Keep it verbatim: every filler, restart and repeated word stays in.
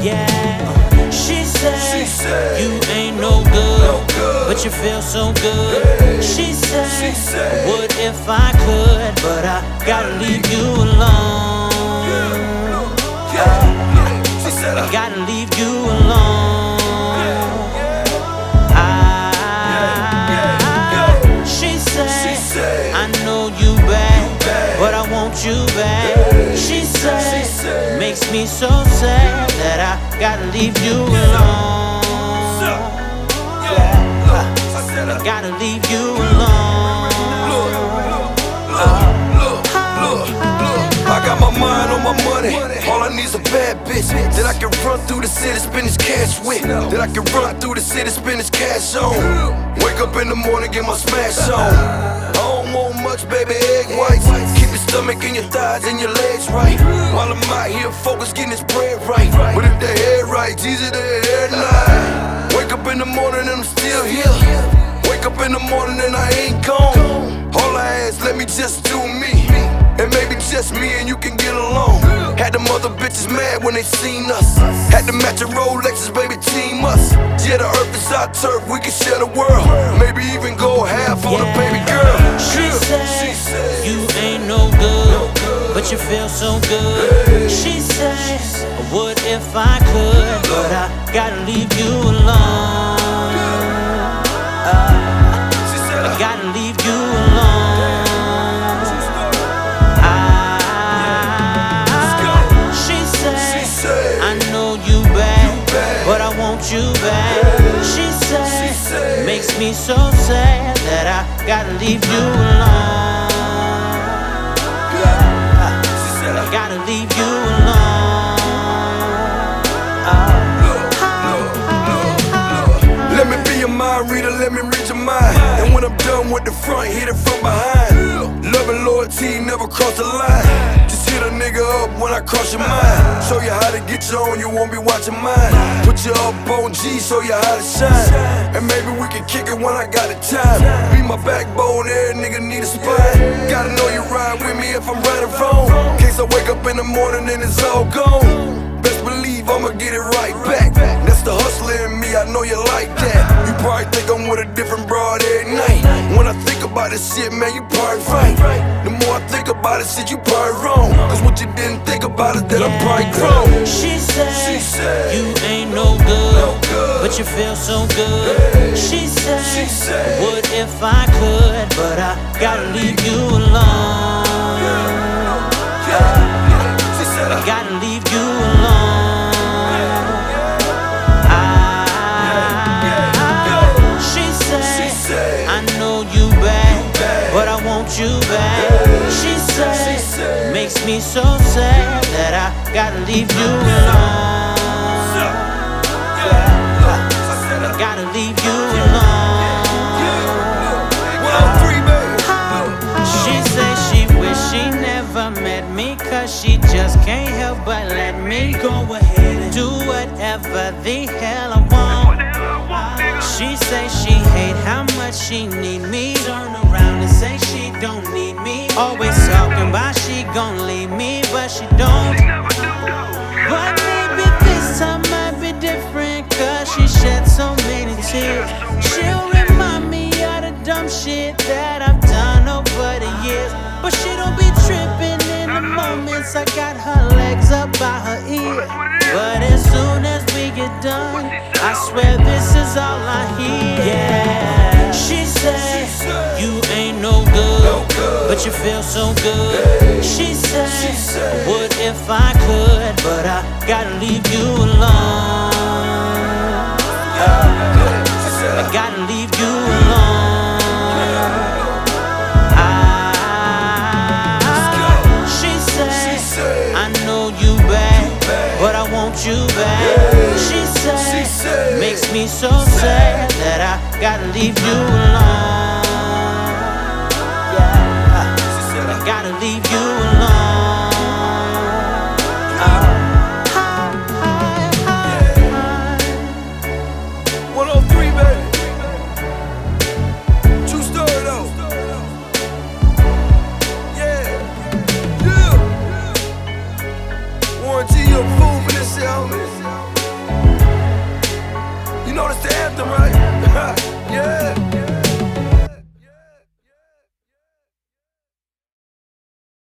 Yeah, she said, she said you ain't no good, no good, but you feel so good. Hey. She said, she said what if I could, but I gotta leave you alone. yeah, yeah. She said I Gotta leave you alone. I, she said, she said I know you bad, bad, but I want you back. Hey. She said, she said makes me so sad that I gotta leave you alone. yeah, look, I said I Gotta leave you alone. Look, look, look, look, look. I got my mind on my money. All I need's a bad bitch that I can run through the city, spend this cash with. That I can run through the city, spend this cash on. Wake up in the morning, get my smash on. I don't want much, baby, egg whites. Keep your stomach and your thighs and your legs right. While I'm out here focused, getting this bread right. But if the head right, it's easy to head lie. Wake up in the morning and I'm still here. Wake up in the morning and I ain't gone. All I ask, let me just do me. And maybe just me and you can get along. Had them other bitches mad when they seen us. Had to match a Rolexes, baby, team us. Yeah, the earth is our turf, we can share the world. Maybe even go half on a baby girl. She said, she said you ain't no good, but you feel so good. She said, what if I could, but I gotta leave you alone. she said I I gotta leave you alone. I, she she said, said I know you bad, bad, but I want you back. She she said, said makes me so sad that I gotta leave you alone. she said I Gotta leave you alone. Look, look, look, look. Let me be your mind reader, let me read your mind. And when I'm done with the front, hit it from behind. Love and loyalty never cross the line. Just hit a nigga up when I cross your mind. Show you how to get you on, you won't be watching mine. Put you up on G, show you how to shine. And maybe we can kick it when I got the time. Be my backbone, every nigga need a spine. Gotta know you ride with me if I'm right or wrong. In case I wake up in the morning and it's all gone. Best believe I'ma get it right back. That's the hustler in me, I know you like that. You probably think I'm with a different broad every night. When I think about this shit, man, you probably right. The more I think about it, shit, you probably wrong. Cause what you didn't think about is that I'm probably grown. She said, She said you ain't no good, no good, but you feel so good. She said, she said what if I could, but I gotta leave you alone. yeah, yeah. She said I Gotta leave you alone. I, she she said, said I know you bad, bad, but I want you back. She she said, said makes me so sad that I gotta leave you alone. I said I Gotta leave you alone. one oh three, baby. She say she wish she never met me, cause she just can't help but let me go ahead and do whatever the hell I want. She say she hate how much she need me, turn around and say she don't need me. Always talking about she gon' leave me, but she don't. But maybe this time might be different, cause she shed so many tears. She'll remind me of the dumb shit that I've done over the years. But she don't be tripping in the moments I got her legs up by her ear. But as soon as we get done, I swear this is all I hear. Yeah, she said, you ain't no good, but you feel so good. She said, what if I could, but I gotta leave you alone. I gotta leave you alone. I, she said, I know you bad, but I want you back. She said, makes me so sad that I gotta leave you alone. Yeah, I gotta leave you alone. one oh three, baby. True story, though. Yeah. Yeah. Warranty, you a fool for this shit, homie. You know that's the anthem, right? Yeah.